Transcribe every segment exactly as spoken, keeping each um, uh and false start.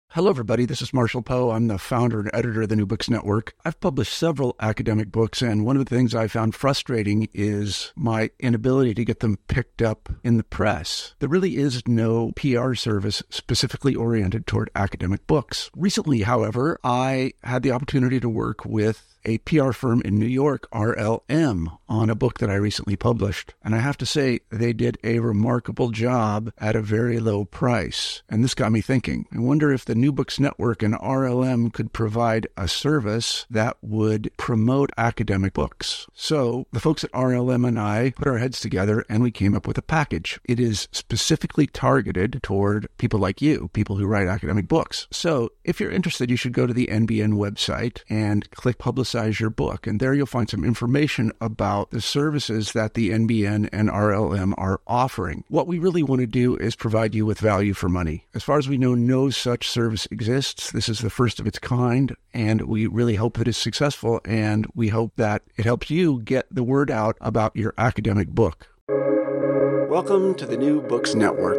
Hello, everybody. This is Marshall Poe. I'm the founder and editor of the New Books Network. I've published several academic books, and one of the things I found frustrating is my inability to get them picked up in the press. There really is no P R service specifically oriented toward academic books. Recently, however, I had the opportunity to work with a P R firm in New York, R L M, on a book that I recently published. And I have to say, they did a remarkable job at a very low price. And this got me thinking. I wonder if the New Books Network and R L M could provide a service that would promote academic books. So the folks at R L M and I put our heads together and we came up with a package. It is specifically targeted toward people like you, people who write academic books. So if you're interested, you should go to the N B N website and click Publicize your book. And there you'll find some information about the services that the N B N and R L M are offering. What we really want to do is provide you with value for money. As far as we know, no such service exists. This is the first of its kind, and we really hope that it's successful, and we hope that it helps you get the word out about your academic book. Welcome to the New Books Network.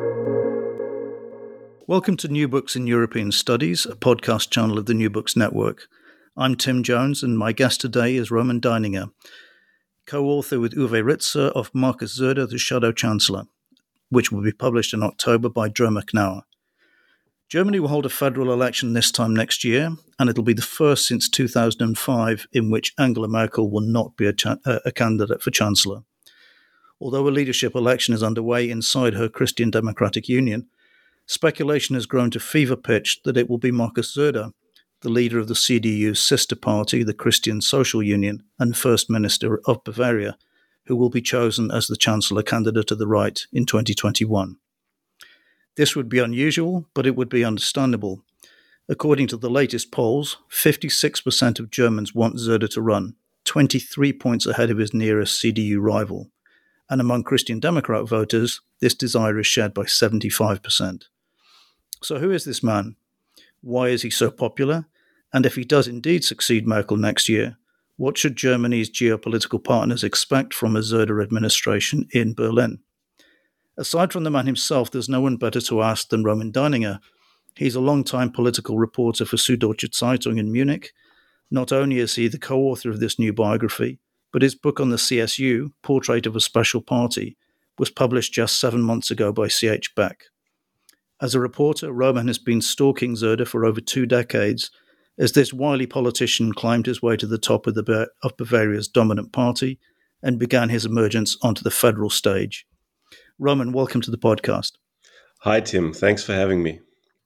Welcome to New Books in European Studies, a podcast channel of the New Books Network. I'm Tim Jones, and my guest today is Roman Deininger, co-author with Uwe Ritzer of Markus Söder, the Shadow Chancellor, which will be published in October by Drömer Knauer. Germany will hold a federal election this time next year, and it'll be the first since two thousand five in which Angela Merkel will not be a, cha- a candidate for Chancellor. Although a leadership election is underway inside her Christian Democratic Union, speculation has grown to fever pitch that it will be Markus Söder, the leader of the C D U's sister party, the Christian Social Union, and First Minister of Bavaria, who will be chosen as the Chancellor candidate of the right in twenty twenty-one. This would be unusual, but it would be understandable. According to the latest polls, fifty-six percent of Germans want Söder to run, twenty-three points ahead of his nearest C D U rival. And among Christian Democrat voters, this desire is shared by seventy-five percent. So who is this man? Why is he so popular? And if he does indeed succeed Merkel next year, what should Germany's geopolitical partners expect from a Söder administration in Berlin? Aside from the man himself, there's no one better to ask than Roman Deininger. He's a long-time political reporter for Süddeutsche Zeitung in Munich. Not only is he the co-author of this new biography, but his book on the C S U, Portrait of a Special Party, was published just seven months ago by C H Beck. As a reporter, Roman has been stalking Söder for over two decades as this wily politician climbed his way to the top of, the, of Bavaria's dominant party and began his emergence onto the federal stage. Roman, welcome to the podcast. Hi, Tim. Thanks for having me.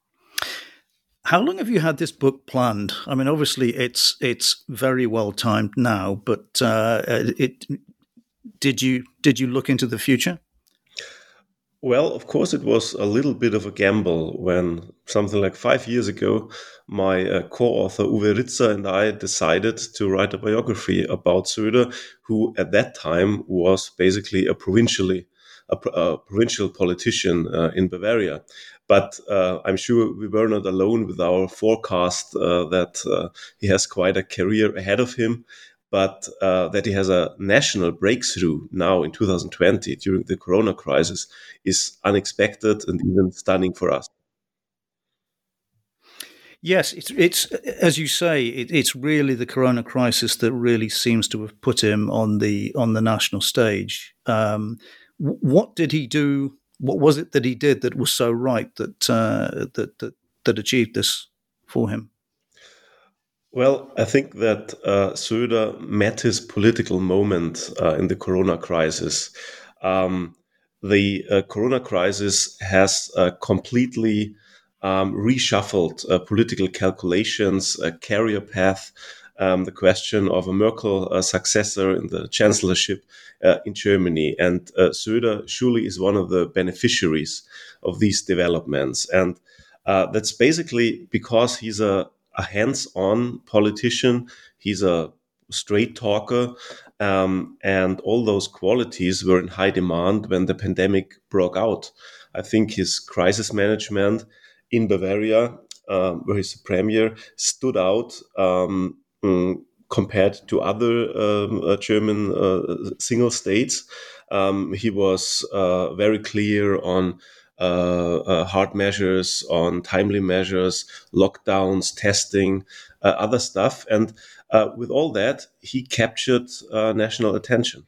How long have you had this book planned? I mean, obviously, it's it's very well timed now, but uh, it did you did you look into the future? Well, of course, it was a little bit of a gamble when something like five years ago, my uh, co-author Uwe Ritzer and I decided to write a biography about Söder, who at that time was basically a provincially a, a provincial politician uh, in Bavaria. But uh, I'm sure we were not alone with our forecast uh, that uh, he has quite a career ahead of him. But uh, that he has a national breakthrough now in two thousand twenty during the corona crisis is unexpected and even stunning for us. Yes, it's, it's as you say, it, it's really the corona crisis that really seems to have put him on the on the national stage. Um, what did he do? What was it that he did that was so right that uh, that, that that achieved this for him? Well, I think that uh, Söder met his political moment uh, in the corona crisis. Um, the uh, corona crisis has uh, completely um, reshuffled uh, political calculations, a career path, um, the question of a Merkel uh, successor in the chancellorship uh, in Germany. And uh, Söder surely is one of the beneficiaries of these developments. And uh, that's basically because he's a a hands-on politician. He's a straight talker, um, and all those qualities were in high demand when the pandemic broke out. I think his crisis management in Bavaria, um, where he's the premier, stood out um, um, compared to other um, uh, German uh, single states. Um, he was uh, very clear on uh, uh, hard measures, on timely measures, lockdowns, testing, uh, other stuff. And uh, with all that, he captured uh, national attention.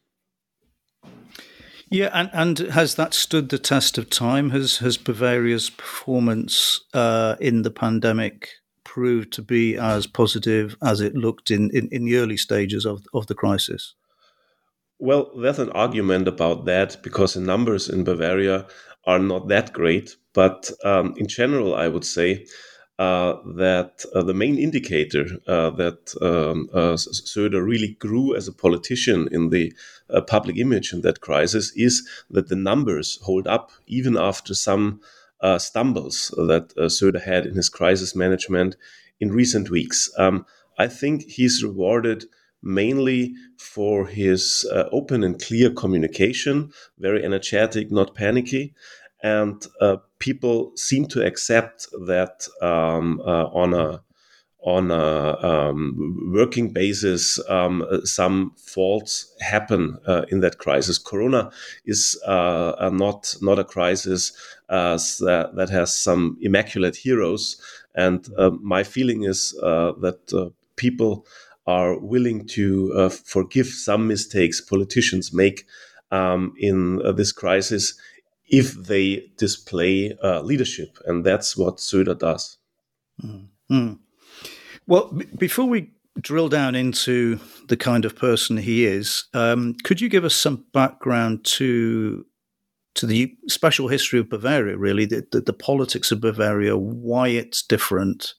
Yeah, and, and has that stood the test of time? Has has Bavaria's performance uh, in the pandemic proved to be as positive as it looked in, in, in the early stages of, of the crisis? Well, there's an argument about that because the numbers in Bavaria are not that great. But um, in general, I would say uh, that uh, the main indicator uh, that um, uh, Söder really grew as a politician in the uh, public image in that crisis is that the numbers hold up even after some uh, stumbles that uh, Söder had in his crisis management in recent weeks. Um, I think he's rewarded mainly for his uh, open and clear communication, very energetic, not panicky. And uh, people seem to accept that um, uh, on a on a um, working basis, um, some faults happen uh, in that crisis. Corona is uh, not not a crisis uh, that, that has some immaculate heroes, and uh, my feeling is uh, that uh, people are willing to uh, forgive some mistakes politicians make um, in uh, this crisis if they display uh, leadership. And that's what Söder does. Mm-hmm. Well, b- before we drill down into the kind of person he is, um, could you give us some background to to the special history of Bavaria, really, the, the, the politics of Bavaria, why it's different,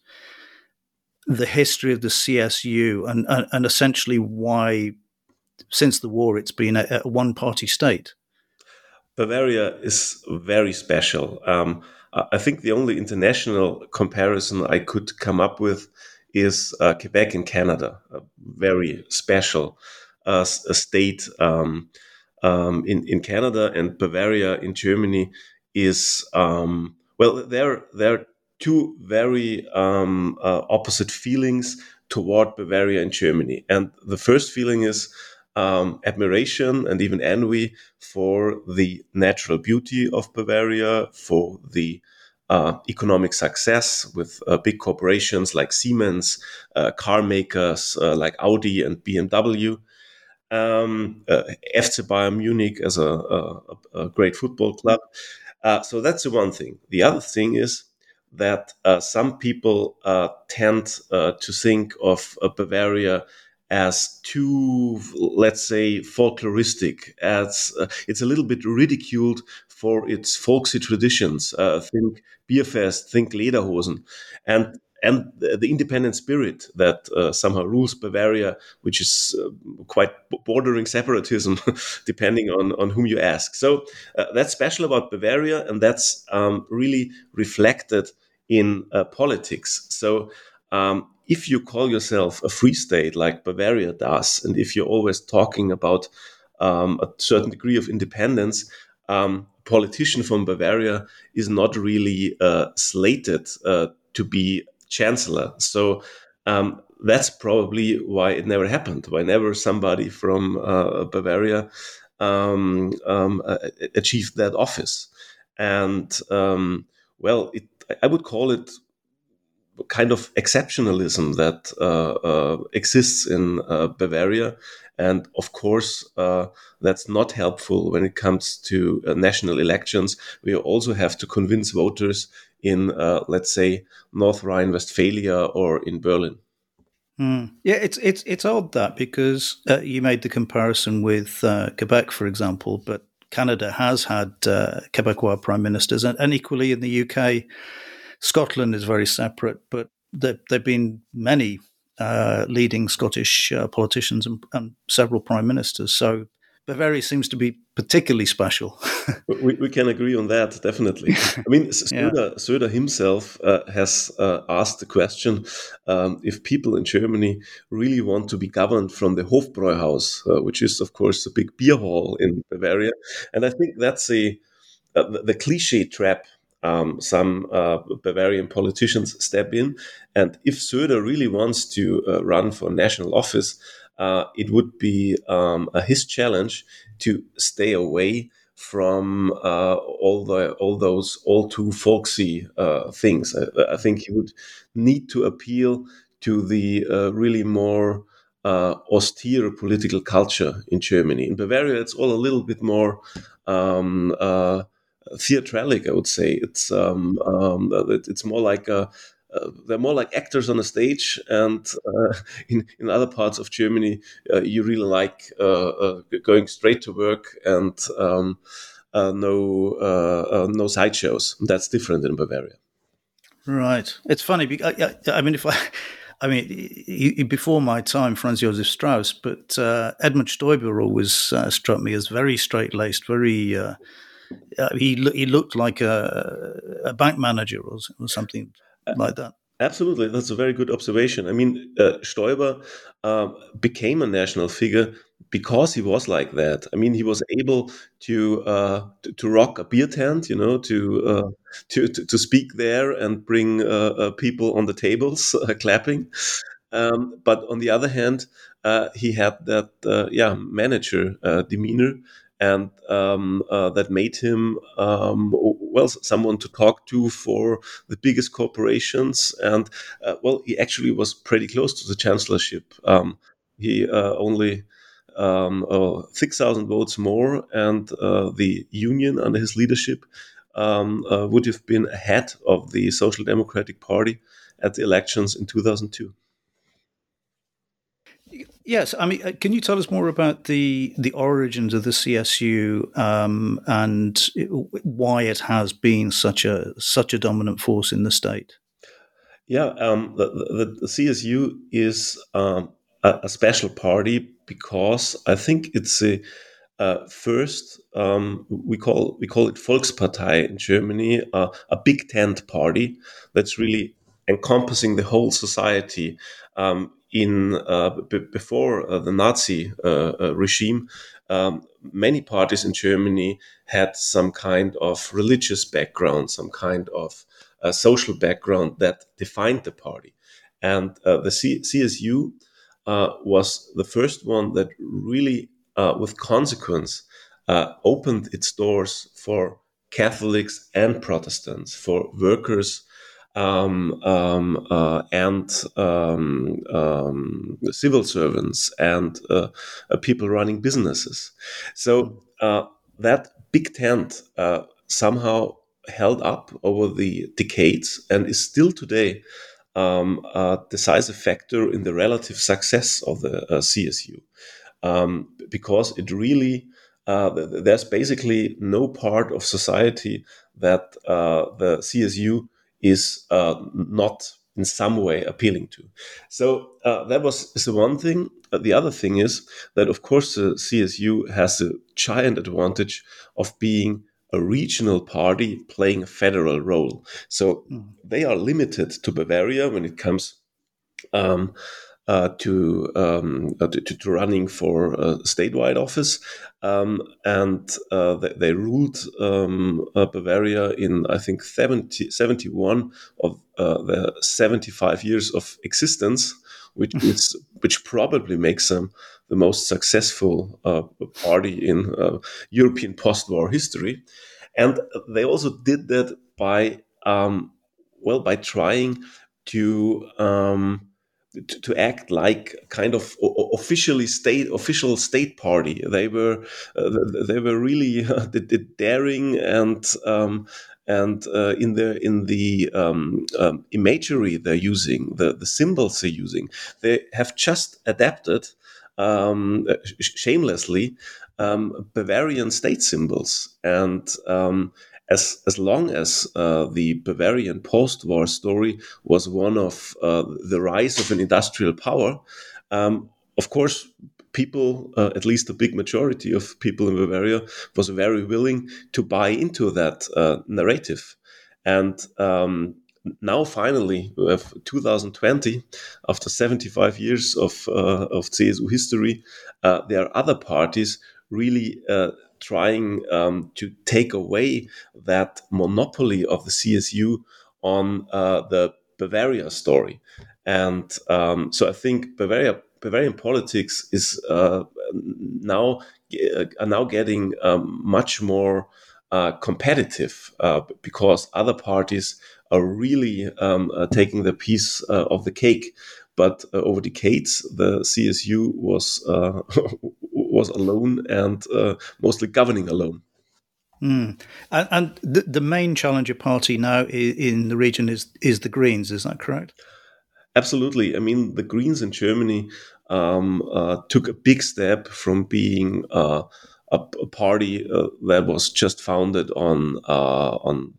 the history of the C S U, and, and, and essentially why, since the war, it's been a, a one-party state? Bavaria is very special. Um, I think the only international comparison I could come up with is uh, Quebec in Canada, a very special uh, a state um, um, in, in Canada, and Bavaria in Germany is, um, well, there, there are two very um, uh, opposite feelings toward Bavaria in Germany. And the first feeling is Um, admiration and even envy for the natural beauty of Bavaria, for the uh, economic success with uh, big corporations like Siemens, uh, car makers uh, like Audi and B M W, um, uh, F C Bayern Munich as a, a, a great football club. Uh, so that's the one thing. The other thing is that uh, some people uh, tend uh, to think of uh, Bavaria as too, let's say, folkloristic, as uh, it's a little bit ridiculed for its folksy traditions. Uh, think Bierfest, think Lederhosen, and and the independent spirit that uh, somehow rules Bavaria, which is uh, quite bordering separatism, depending on, on whom you ask. So uh, that's special about Bavaria, and that's um, really reflected in uh, politics. So um, if you call yourself a free state like Bavaria does, and if you're always talking about um, a certain degree of independence, um, a politician from Bavaria is not really uh, slated uh, to be chancellor. So um, that's probably why it never happened. Whenever somebody from uh, Bavaria um, um, uh, achieved that office, and um, well, it, I would call it kind of exceptionalism that uh, uh, exists in uh, Bavaria. And of course, uh, that's not helpful when it comes to uh, national elections. We also have to convince voters in, uh, let's say, North Rhine-Westphalia or in Berlin. Mm. Yeah, it's it's it's odd that because uh, you made the comparison with uh, Quebec, for example, but Canada has had uh, Quebecois prime ministers, and, and equally in the U K, Scotland is very separate, but there have been many uh, leading Scottish uh, politicians and, and several prime ministers. So Bavaria seems to be particularly special. we, we can agree on that, definitely. I mean, Söder, yeah. Söder himself uh, has uh, asked the question um, if people in Germany really want to be governed from the Hofbräuhaus, uh, which is, of course, a big beer hall in Bavaria. And I think that's a, uh, the, the cliche trap Um, some uh, Bavarian politicians step in. And if Söder really wants to uh, run for national office, uh, it would be um, a, his challenge to stay away from uh, all the all those all too folksy uh, things. I, I think he would need to appeal to the uh, really more uh, austere political culture in Germany. In Bavaria, it's all a little bit more um, uh, theatralic, I would say. It's um, um, it's more like a, uh, they're more like actors on a stage, and uh, in in other parts of Germany, uh, you really like uh, uh, going straight to work and um, uh, no uh, uh, no sideshows. That's different in Bavaria. Right. It's funny because I, I mean, if I, I mean, he, he, before my time, Franz Josef Strauss, but uh, Edmund Stoiber always uh, struck me as very straight laced, very. Uh, uh, he he looked like a, a bank manager or, or something like that. Absolutely, that's a very good observation. I mean, uh, Stoiber uh, became a national figure because he was like that. I mean, he was able to uh, to, to rock a beer tent, you know, to uh, to, to to speak there and bring uh, uh, people on the tables uh, clapping. Um, but on the other hand, uh, he had that uh, yeah manager uh, demeanor, and um, uh, that made him um, well someone to talk to for the biggest corporations. And uh, well, he actually was pretty close to the chancellorship. Um, he uh, only um, uh, six thousand votes more, and uh, the union under his leadership um, uh, would have been ahead of the Social Democratic Party at the elections in two thousand two. Yes, I mean, can you tell us more about the the origins of the C S U um, and why it has been such a such a dominant force in the state? Yeah, um, the, the, the C S U is um, a, a special party because I think it's a uh, first um, we call we call it Volkspartei in Germany, uh, a big tent party that's really encompassing the whole society. Um, in uh, b- before uh, the Nazi uh, uh, regime, um, many parties in Germany had some kind of religious background, some kind of uh, social background that defined the party, and uh, the C- CSU uh, was the first one that really, uh, with consequence, uh, opened its doors for Catholics and Protestants, for workers um, um, uh, and um, um, civil servants and uh, uh, people running businesses. So uh, that big tent uh, somehow held up over the decades and is still today um, a decisive factor in the relative success of the uh, C S U, um, because it really uh, there's basically no part of society that uh, the C S U is uh, not in some way appealing to. So uh, that was is the one thing. Uh, the other thing is that, of course, the C S U has a giant advantage of being a regional party playing a federal role. So mm. they are limited to Bavaria when it comes um, uh, to, um, uh, to to running for a statewide office, um, and uh, they, they ruled um, uh, Bavaria in I think seventy, seventy-one of uh, the seventy-five years of existence, which is which probably makes them the most successful uh, party in uh, European post-war history. And they also did that by um, well by trying to um, to, to act like kind of officially state official state party. They were uh, they were really uh, daring and um, and uh, in the in the um, um, imagery they're using, the the symbols they're using, they have just adapted um, shamelessly um, Bavarian state symbols. And um, as as long as uh, the Bavarian post-war story was one of uh, the rise of an industrial power, um, of course, people, uh, at least a big majority of people in Bavaria, was very willing to buy into that uh, narrative. And um, now, finally, we have two thousand twenty, after seventy-five years of uh, of C S U history, uh, there are other parties really uh, trying um, to take away that monopoly of the C S U on uh, the Bavaria story. And um, so I think Bavaria, Bavarian politics is uh, now are now getting um, much more uh, competitive uh, because other parties are really um, uh, taking the piece uh, of the cake. But uh, over decades, the C S U was uh, was alone and uh, mostly governing alone. Mm. And, and the, the main challenger party now in, in the region is is the Greens. Is that correct? Absolutely. I mean, the Greens in Germany um, uh, took a big step from being uh, a, a party uh, that was just founded on uh, on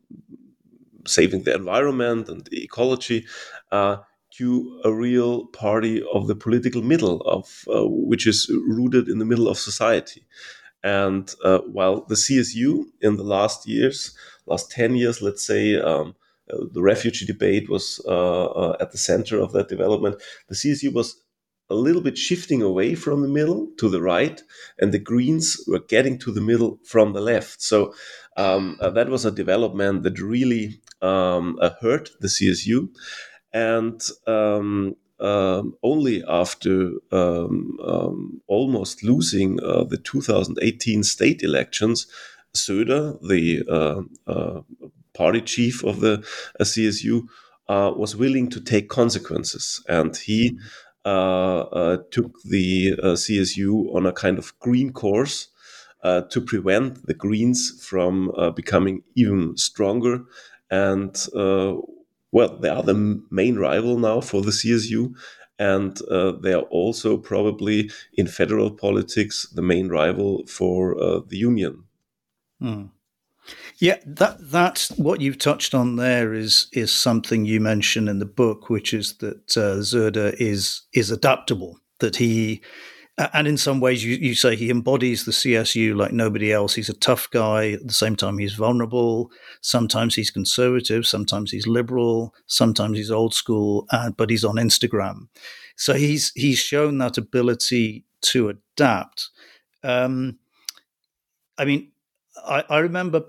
saving the environment and the ecology uh, to a real party of the political middle, of uh, which is rooted in the middle of society. And uh, while the C S U in the last years, last ten years, let's say, um, uh, the refugee debate was uh, uh, at the center of that development, the C S U was a little bit shifting away from the middle to the right, and the Greens were getting to the middle from the left. So um, uh, that was a development that really um, uh, hurt the C S U. And um, um, only after um, um, almost losing uh, the two thousand eighteen state elections, Söder, the uh, uh, party chief of the uh, C S U, uh, was willing to take consequences. And he uh, uh, took the uh, C S U on a kind of green course uh, to prevent the Greens from uh, becoming even stronger. And uh, well, they are the main rival now for the C S U, and uh, they are also probably in federal politics the main rival for uh, the union. Hmm. Yeah, that that's what you've touched on there is is something you mention in the book, which is that uh, Söder is is adaptable. That he, and in some ways, you, you say he embodies the C S U like nobody else. He's a tough guy. At the same time, he's vulnerable. Sometimes he's conservative. Sometimes he's liberal. Sometimes he's old school. Uh, but he's on Instagram, so he's he's shown that ability to adapt. Um, I mean, I, I remember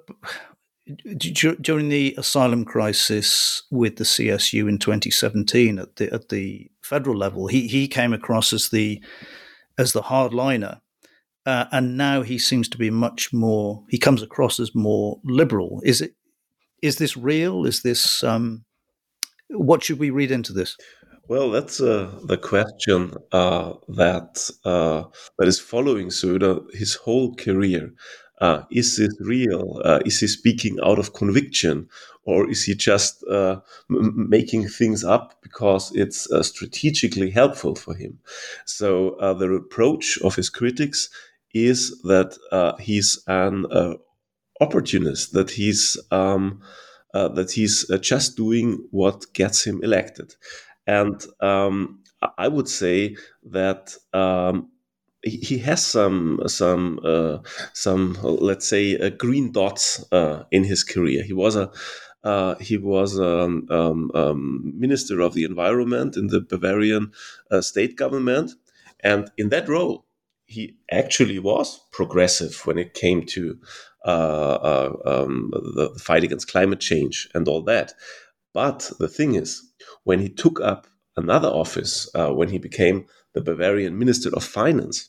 during the asylum crisis with the C S U in twenty seventeen at the at the federal level, he he came across as the as the hardliner, uh, and now he seems to be much more. He comes across as more liberal. Is it? Is this real? Is this? Um, what should we read into this? Well, that's uh, the question uh, that uh, that is following Söder his whole career. Uh, is this real? Uh, is he speaking out of conviction, or is he just uh, m- making things up because it's uh, strategically helpful for him? So uh, the reproach of his critics is that uh, he's an uh, opportunist, that he's um, uh, that he's uh, just doing what gets him elected. And um, I would say that um, he has some some uh, some let's say uh, green dots uh, in his career. He was a uh, he was a um, um, minister of the environment in the Bavarian uh, state government, and in that role, he actually was progressive when it came to uh, uh, um, the fight against climate change and all that. But the thing is, when he took up another office, uh, when he became the Bavarian Minister of Finance,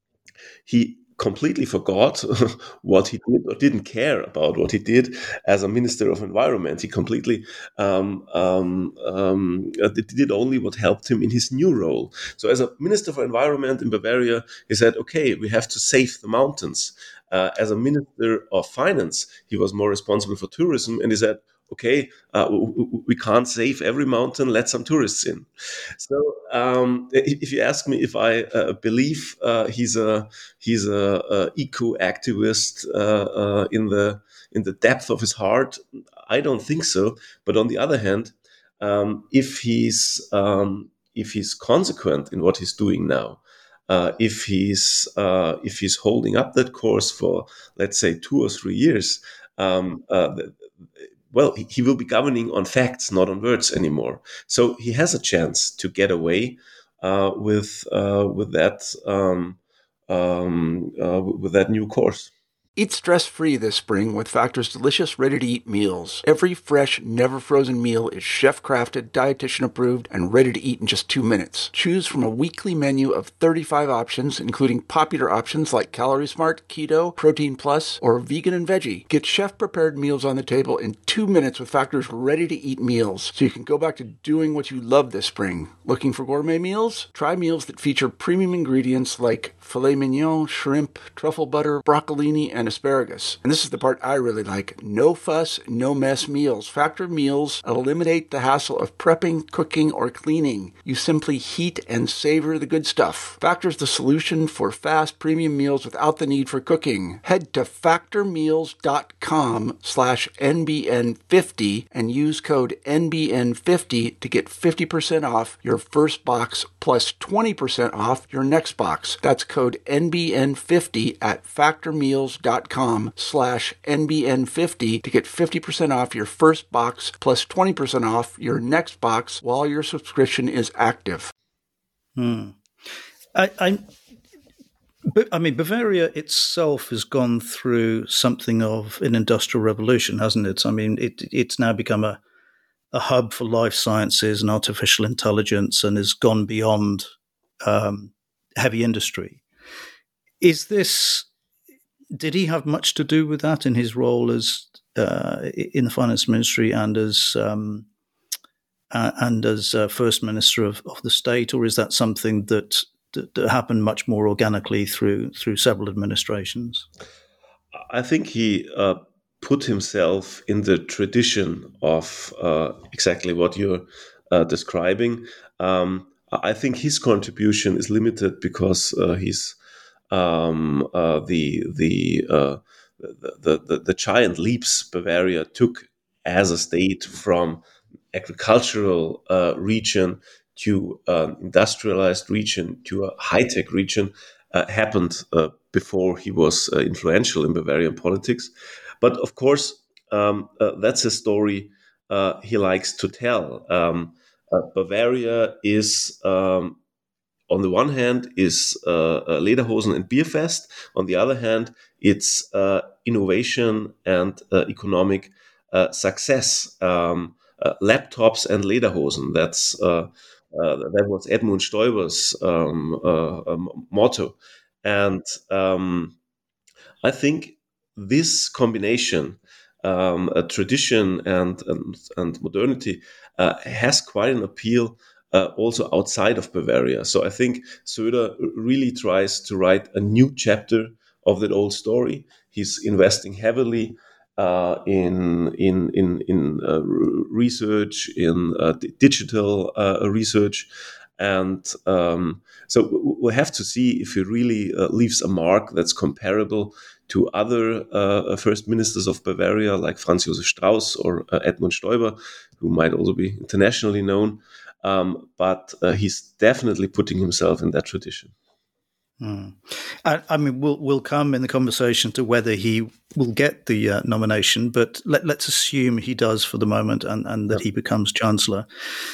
he completely forgot what he did or didn't care about what he did as a Minister of Environment. He completely um, um, um, did only what helped him in his new role. So as a Minister for Environment in Bavaria, he said, okay, we have to save the mountains. Uh, as a Minister of Finance, he was more responsible for tourism, and he said, okay, uh, we can't save every mountain, let some tourists in. So um, if you ask me if I uh, believe uh, he's a he's a, a eco activist uh, uh, in the in the depth of his heart, I don't think so. But on the other hand, um, if he's um, if he's consequent in what he's doing now, uh, if he's uh, if he's holding up that course for let's say two or three years. Um, uh, well, he will be governing on facts, not on words anymore. So he has a chance to get away uh, with uh, with that um, um, uh, with that new course. Eat stress-free this spring with Factor's delicious ready-to-eat meals. Every fresh, never-frozen meal is chef-crafted, dietitian-approved, and ready to eat in just two minutes. Choose from a weekly menu of thirty-five options, including popular options like Calorie Smart, Keto, Protein Plus, or Vegan and Veggie. Get chef-prepared meals on the table in two minutes with Factor's ready-to-eat meals, so you can go back to doing what you love this spring. Looking for gourmet meals? Try meals that feature premium ingredients like filet mignon, shrimp, truffle butter, broccolini, and asparagus. And this is the part I really like. No fuss, no mess meals. Factor meals eliminate the hassle of prepping, cooking, or cleaning. You simply heat and savor the good stuff. Factor's the solution for fast premium meals without the need for cooking. Head to factormeals.com slash NBN50 and use code N B N fifty to get fifty percent off your first box plus twenty percent off your next box. That's code N B N fifty at factormeals.com slash N B N fifty to get fifty percent off your first box plus twenty percent off your next box while your subscription is active. Hmm. I, I, but, I mean, Bavaria itself has gone through something of an industrial revolution, hasn't it? I mean, it, it's now become a, a hub for life sciences and artificial intelligence and has gone beyond um, heavy industry. Is this... Did he have much to do with that in his role as uh, in the finance ministry and as um, uh, and as uh, first minister of, of the state, or is that something that, that, that happened much more organically through through several administrations? I think he uh, put himself in the tradition of uh, exactly what you're uh, describing. Um, I think his contribution is limited because uh, he's Um, uh, the the, uh, the the the giant leaps Bavaria took as a state from agricultural uh, region to an industrialized region to a high tech region uh, happened uh, before he was uh, influential in Bavarian politics. But of course, um, uh, that's a story uh, he likes to tell. Um, uh, Bavaria is. Um, On the one hand, is uh, uh, Lederhosen and Bierfest. On the other hand, it's uh, innovation and uh, economic uh, success. Um, uh, laptops and Lederhosen. That's uh, uh, that was Edmund Stoiber's um, uh, um, motto, and um, I think this combination, um, a tradition and and, and modernity, uh, has quite an appeal. Uh, also outside of Bavaria. So I think Söder really tries to write a new chapter of that old story. He's investing heavily uh, in in in, in uh, research, in uh, digital uh, research, and um, so we'll have to see if he really uh, leaves a mark that's comparable to other uh, first ministers of Bavaria, like Franz Josef Strauß or uh, Edmund Stoiber, who might also be internationally known. Um, but uh, he's definitely putting himself in that tradition. Hmm. I, I mean, we'll we'll come in the conversation to whether he will get the uh, nomination, but let, let's assume he does for the moment, and, and that he becomes chancellor.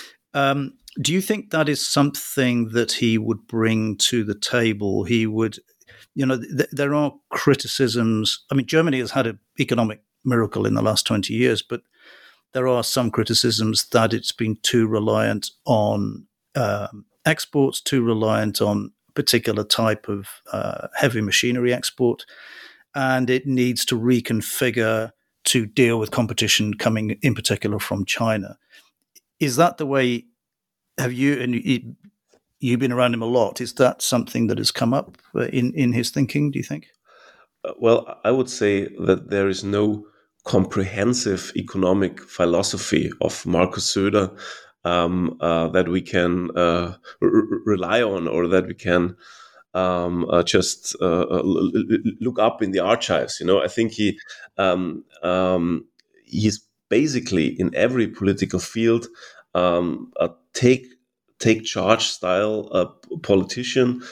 Um, do you think that is something that he would bring to the table? He would, you know, th- there are criticisms. I mean, Germany has had an economic miracle in the last twenty years, but there are some criticisms that it's been too reliant on um, exports, too reliant on a particular type of uh, heavy machinery export, and it needs to reconfigure to deal with competition coming in particular from China. Is that the way, have you, and you, you've been around him a lot, is that something that has come up in, in his thinking, do you think? Uh, well, I would say that there is no comprehensive economic philosophy of Markus Söder um, uh, that we can uh, r- rely on, or that we can um, uh, just uh, l- l- look up in the archives. You know, I think he um, um, he's basically in every political field um, a take take charge style uh, politician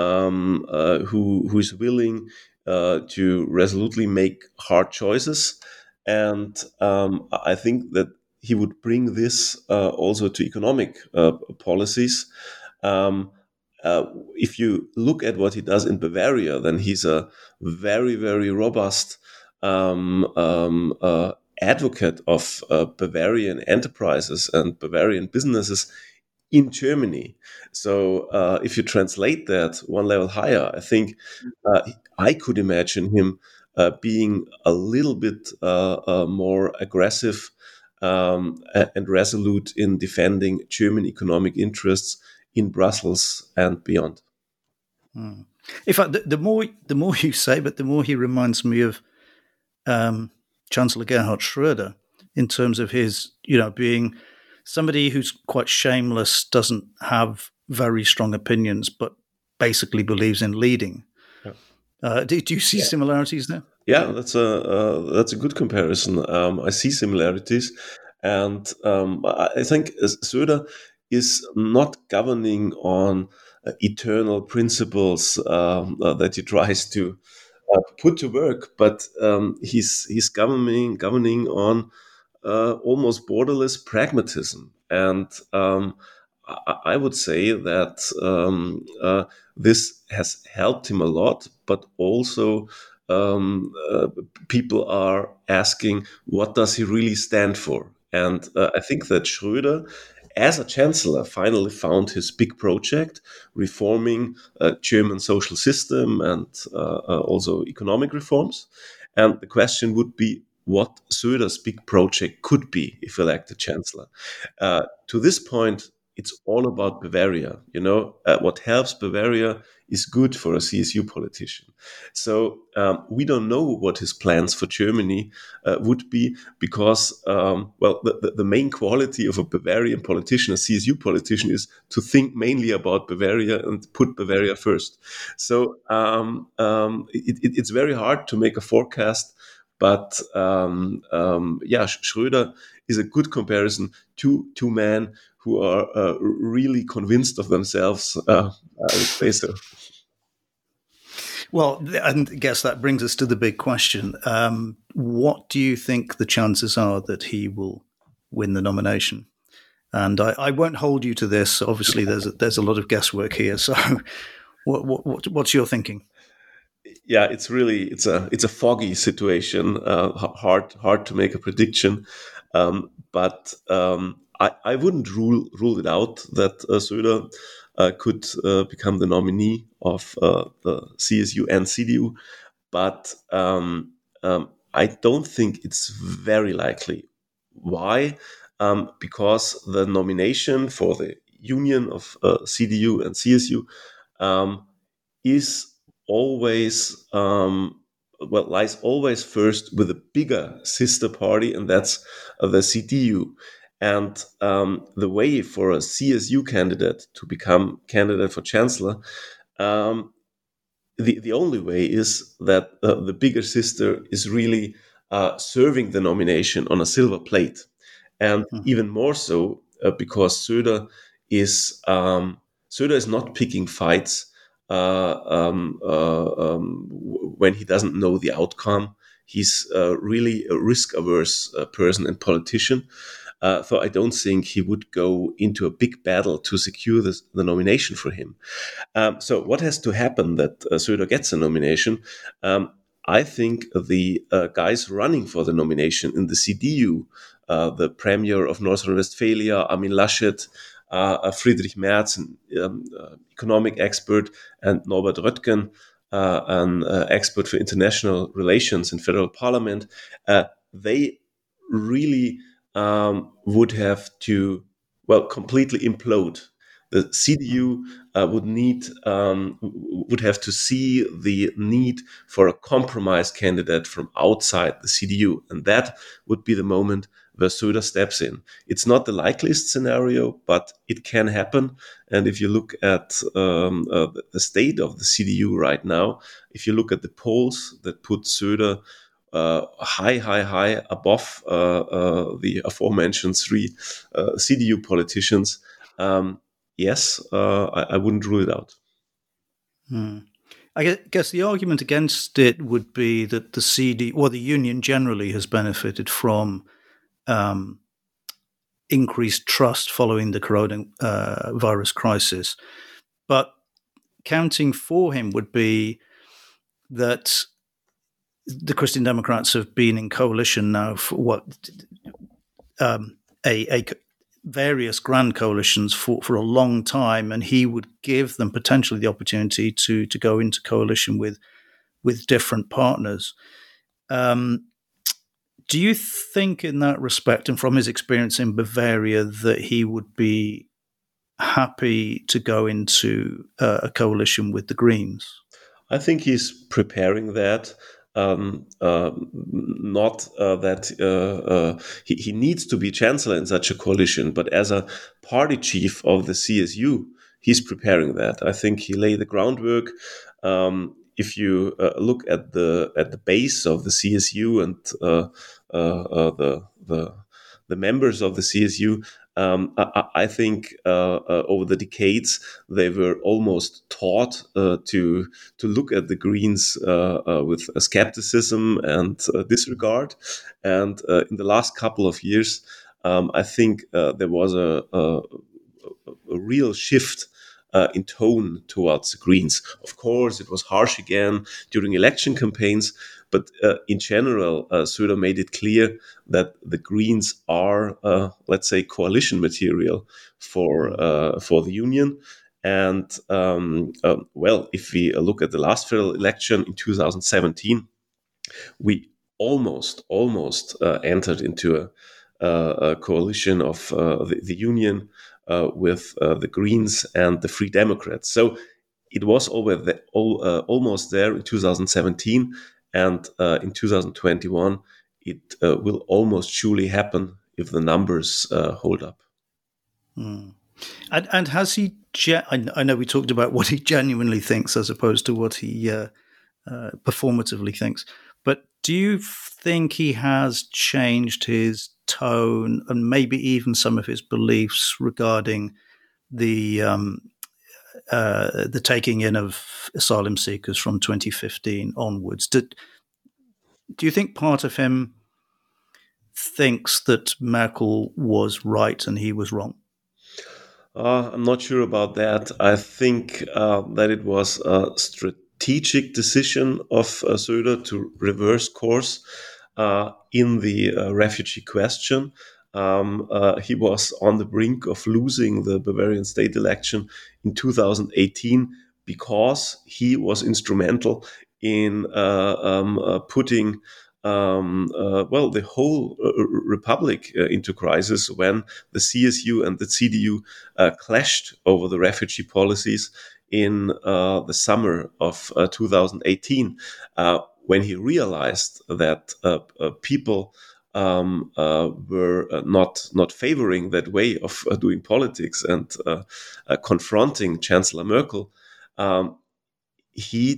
um, uh, who who is willing uh, to resolutely make hard choices. And um, I think that he would bring this uh, also to economic uh, policies. Um, uh, if you look at what he does in Bavaria, then he's a very, very robust um, um, uh, advocate of uh, Bavarian enterprises and Bavarian businesses in Germany. So uh, if you translate that one level higher, I think uh, I could imagine him uh, being a little bit uh, uh, more aggressive um, and resolute in defending German economic interests in Brussels and beyond. Hmm. In fact, the, the more the more you say, but the more he reminds me of um, Chancellor Gerhard Schröder in terms of his, you know, being somebody who's quite shameless, doesn't have very strong opinions, but basically believes in leading. Yeah. Uh, do, do you see yeah. similarities there? Yeah, that's a uh, that's a good comparison. Um, I see similarities, and um, I think Söder is not governing on uh, eternal principles um, uh, that he tries to uh, put to work, but um, he's he's governing governing on uh, almost borderless pragmatism, and um, I, I would say that um, uh, this has helped him a lot, but also. Um, uh, people are asking, what does he really stand for? And uh, I think that Schröder, as a chancellor, finally found his big project, reforming uh, German social system and uh, uh, also economic reforms. And the question would be, what Söder's big project could be if elected chancellor. Uh, to this point, it's all about Bavaria. You know, uh, what helps Bavaria is good for a C S U politician. So um, we don't know what his plans for Germany uh, would be because, um, well, the, the main quality of a Bavarian politician, a C S U politician, is to think mainly about Bavaria and put Bavaria first. So um, um, it, it, it's very hard to make a forecast. But um, um, yeah, Schröder is a good comparison to two men who are uh, really convinced of themselves. Uh, I would say so. Well, I guess that brings us to the big question. Um, what do you think the chances are that he will win the nomination? And I, I won't hold you to this. Obviously, there's a, there's a lot of guesswork here. So, what, what, what's your thinking? Yeah, it's really it's a it's a foggy situation. Uh, hard hard to make a prediction, um, but um, I I wouldn't rule rule it out that uh, Söder uh, could uh, become the nominee of uh, the C S U and C D U, but um, um, I don't think it's very likely. Why? Um, because the nomination for the union of uh, C D U and C S U um, is always um, well lies always first with a bigger sister party, and that's uh, the C D U. And um, the way for a C S U candidate to become candidate for chancellor, um, the the only way is that uh, the bigger sister is really uh, serving the nomination on a silver plate, and mm-hmm. even more so uh, because Söder is um, Söder is not picking fights. Uh, um, uh, um, when he doesn't know the outcome. He's uh, really a risk-averse uh, person and politician. Uh, so I don't think he would go into a big battle to secure this, the nomination for him. Um, so what has to happen that uh, Söder gets a nomination? Um, I think the uh, guys running for the nomination in the C D U, uh, the Premier of North Rhine-Westphalia, Armin Laschet, Uh, Friedrich Merz, an um, uh, economic expert, and Norbert Röttgen, uh, an uh, expert for international relations in federal parliament, uh, they really um, would have to, well, completely implode. The C D U uh, would need um, would have to see the need for a compromise candidate from outside the C D U, and that would be the moment where Söder steps in. It's not the likeliest scenario, but it can happen. And if you look at um, uh, the state of the C D U right now, if you look at the polls that put Söder uh, high, high, high above uh, uh, the aforementioned three uh, C D U politicians, um, yes, uh, I, I wouldn't rule it out. Hmm. I guess the argument against it would be that the C D, or the union generally, has benefited from Um, increased trust following the coronavirus uh, crisis. But counting for him would be that the Christian Democrats have been in coalition now for what um, a, a various grand coalitions for, for a long time, and he would give them potentially the opportunity to to go into coalition with with different partners. Um, do you think, in that respect, and from his experience in Bavaria, that he would be happy to go into uh, a coalition with the Greens? I think he's preparing that. Um, uh, not uh, that uh, uh, he, he needs to be chancellor in such a coalition, but as a party chief of the C S U, he's preparing that. I think he laid the groundwork. Um, if you uh, look at the at the base of the C S U and uh, uh, uh, the the the members of the C S U, Um, I, I think uh, uh, over the decades they were almost taught uh, to to look at the Greens uh, uh, with a skepticism and uh, disregard. And uh, in the last couple of years, um, I think uh, there was a, a, a real shift Uh, in tone towards the Greens. Of course, it was harsh again during election campaigns, but uh, in general, uh, Söder made it clear that the Greens are, uh, let's say, coalition material for uh, for the union. And um, uh, well, if we look at the last federal election in two thousand seventeen, we almost almost uh, entered into a, uh, a coalition of uh, the, the union. Uh, with uh, the Greens and the Free Democrats. So it was over the, all, uh, almost there in two thousand seventeen, and uh, in two thousand twenty-one, it uh, will almost surely happen if the numbers uh, hold up. Hmm. And, and has he, ge- I know we talked about what he genuinely thinks as opposed to what he uh, uh, performatively thinks, but do you think he has changed his tone and maybe even some of his beliefs regarding the um, uh, the taking in of asylum seekers from twenty fifteen onwards? Did, do you think part of him thinks that Merkel was right and he was wrong? Uh, I'm not sure about that. I think uh, that it was a strategic decision of uh, Söder to reverse course uh, in the uh, refugee question. Um, uh, he was on the brink of losing the Bavarian state election in two thousand eighteen because he was instrumental in uh, um, uh, putting Um, uh, well, the whole uh, republic uh, into crisis when the C S U and the C D U uh, clashed over the refugee policies in uh, the summer of uh, two thousand eighteen, uh, when he realized that uh, uh, people um, uh, were uh, not not favoring that way of uh, doing politics and uh, uh, confronting Chancellor Merkel. Um, he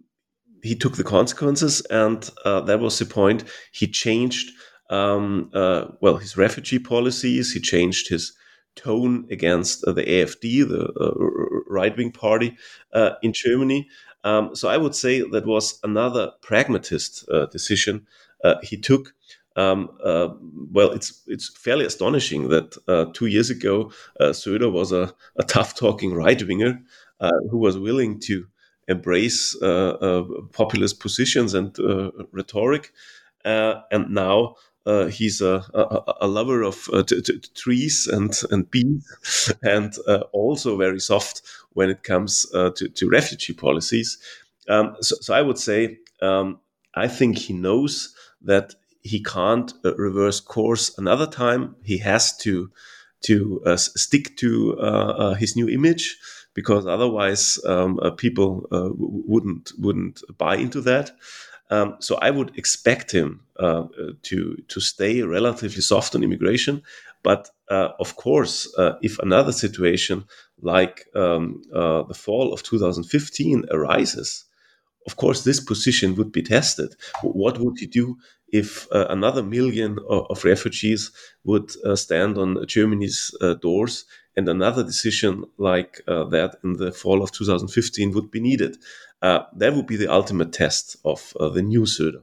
He took the consequences, and uh, that was the point. He changed, um, uh, well, his refugee policies. He changed his tone against uh, the A F D, the uh, right-wing party uh, in Germany. Um, so I would say that was another pragmatist uh, decision uh, he took. Um, uh, well, it's it's fairly astonishing that uh, two years ago, uh, Söder was a, a tough-talking right-winger uh, who was willing to embrace uh, uh, populist positions and uh, rhetoric, uh, and now uh, he's a, a, a lover of uh, t- t- trees and and bees, and uh, also very soft when it comes uh, to, to refugee policies. Um, so, so I would say um, I think he knows that he can't uh, reverse course another time. He has to to uh, stick to uh, uh, his new image, because otherwise um, uh, people uh, wouldn't wouldn't buy into that. Um, so I would expect him uh, to to stay relatively soft on immigration, but uh, of course, uh, if another situation like um, uh, the fall of two thousand fifteen arises, of course this position would be tested. What would you do if uh, another million of, of refugees would uh, stand on Germany's uh, doors, and another decision like uh, that in the fall of two thousand fifteen would be needed? Uh, that would be the ultimate test of uh, the new Söder.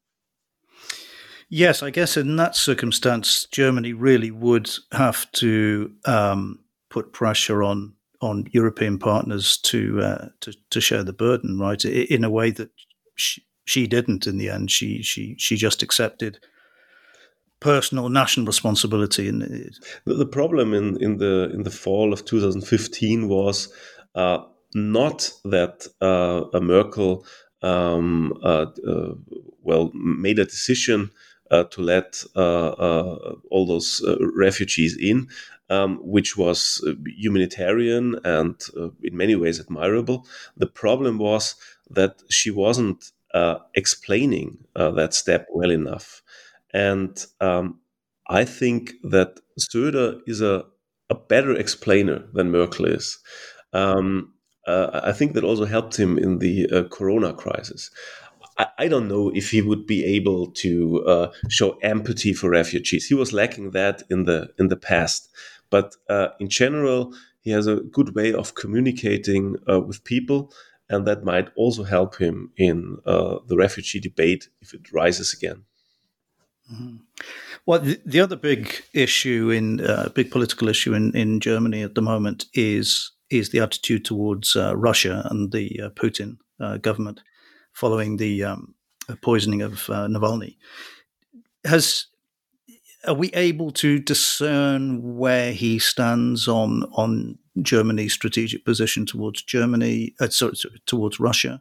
Yes, I guess in that circumstance, Germany really would have to um, put pressure on on European partners to uh, to to share the burden, right? In a way that she, she didn't in the end. She she she just accepted personal national responsibility. And the, the problem in, in the in the fall of two thousand fifteen was uh, not that uh, a Merkel um, uh, uh, well made a decision uh, to let uh, uh, all those uh, refugees in, um, which was humanitarian and uh, in many ways admirable. The problem was that she wasn't uh, explaining uh, that step well enough. And um, I think that Söder is a, a better explainer than Merkel is. Um, uh, I think that also helped him in the uh, Corona crisis. I, I don't know if he would be able to uh, show empathy for refugees. He was lacking that in the in the past. But uh, in general, he has a good way of communicating uh, with people, and that might also help him in uh, the refugee debate if it rises again. Mm-hmm. Well, the, the other big issue in uh, big political issue in, in Germany at the moment is is the attitude towards uh, Russia and the uh, Putin uh, government following the um, poisoning of uh, Navalny. Has are we able to discern where he stands on on Germany's strategic position towards Germany, uh, sorry, towards Russia?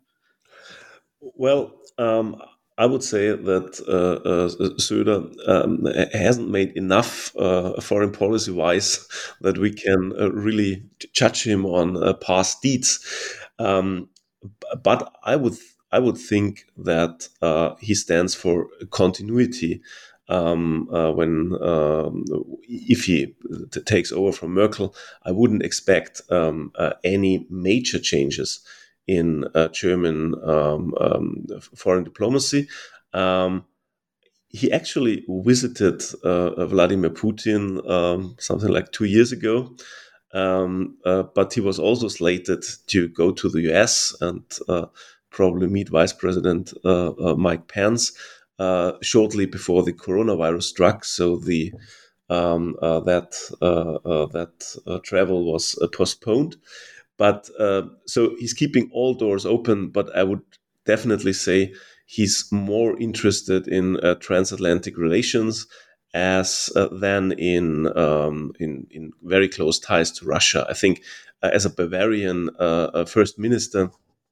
Well, um, I would say that uh, uh, Söder um, hasn't made enough uh, foreign policy-wise that we can uh, really judge him on uh, past deeds. Um, but I would I would think that uh, he stands for continuity. Um, uh, when um, if he t- takes over from Merkel, I wouldn't expect um, uh, any major changes in uh, German um, um, foreign diplomacy. Um, he actually visited uh, Vladimir Putin um, something like two years ago, um, uh, but he was also slated to go to the U S and uh, probably meet Vice President uh, uh, Mike Pence uh, shortly before the coronavirus struck. So the um, uh, that uh, uh, that uh, travel was uh, postponed. But uh, so he's keeping all doors open, but I would definitely say he's more interested in uh, transatlantic relations as uh, than in, um, in in very close ties to Russia. I think uh, as a Bavarian uh, first minister,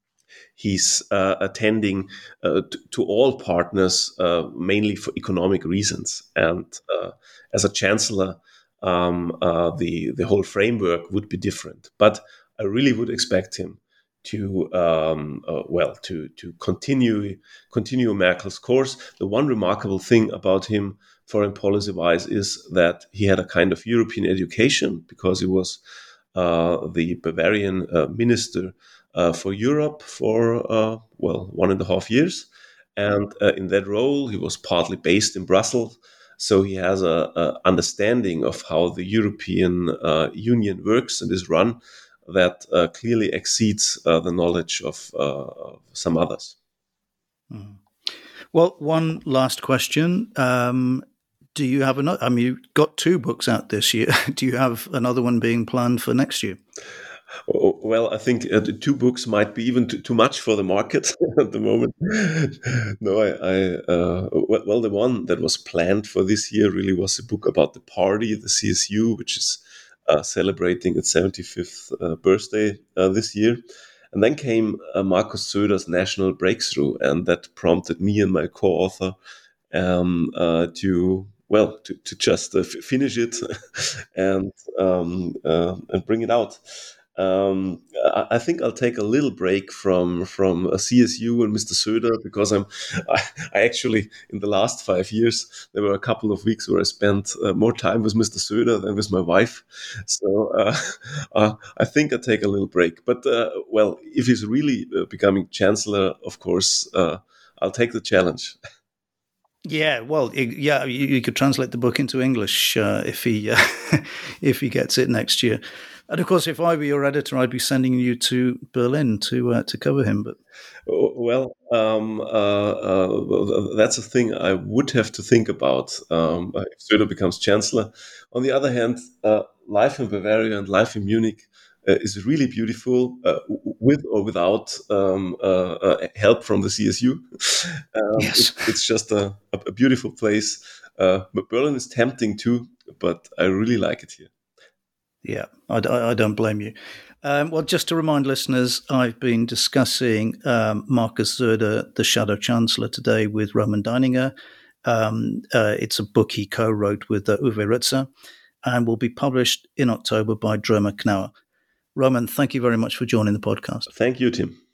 he's uh, attending uh, to, to all partners uh, mainly for economic reasons, and uh, as a chancellor, um, uh, the the whole framework would be different. But I really would expect him to um, uh, well to to continue continue Merkel's course. The one remarkable thing about him, foreign policy wise, is that he had a kind of European education, because he was uh, the Bavarian uh, minister uh, for Europe for uh, well one and a half years, and uh, in that role he was partly based in Brussels. So he has a, a understanding of how the European uh, Union works and is run that uh, clearly exceeds uh, the knowledge of uh, some others. Mm. Well, one last question. Um, do you have another? I mean, you got two books out this year. Do you have another one being planned for next year? Well, I think uh, the two books might be even too, too much for the market at the moment. No, I, I uh, well, well, the one that was planned for this year really was a book about the party, the C S U, which is uh, celebrating its seventy-fifth uh, birthday uh, this year. And then came uh, Markus Söder's National Breakthrough, and that prompted me and my co-author um, uh, to well to, to just uh, f- finish it and um, uh, and bring it out. Um, I, I think I'll take a little break from from a C S U and Mister Söder, because I'm I, I actually in the last five years there were a couple of weeks where I spent uh, more time with Mister Söder than with my wife. So uh, uh, I think I'll take a little break. But uh, well, if he's really uh, becoming chancellor, of course, uh, I'll take the challenge. Yeah, well, yeah, you, you could translate the book into English uh, if he uh, if he gets it next year. And of course, if I were your editor, I'd be sending you to Berlin to uh, to cover him. But well, um, uh, uh, that's a thing I would have to think about um, if Söder becomes chancellor. On the other hand, uh, life in Bavaria and life in Munich uh, is really beautiful, uh, with or without um, uh, uh, help from the C S U. um, Yes. it, it's just a, a beautiful place. Uh, but Berlin is tempting too, but I really like it here. Yeah, I, I don't blame you. Um, well, just to remind listeners, I've been discussing um, Markus Söder, the Shadow Chancellor, today with Roman Deininger. Um, uh, it's a book he co-wrote with uh, Uwe Ritzer and will be published in October by Drömer Knauer. Roman, thank you very much for joining the podcast. Thank you, Tim.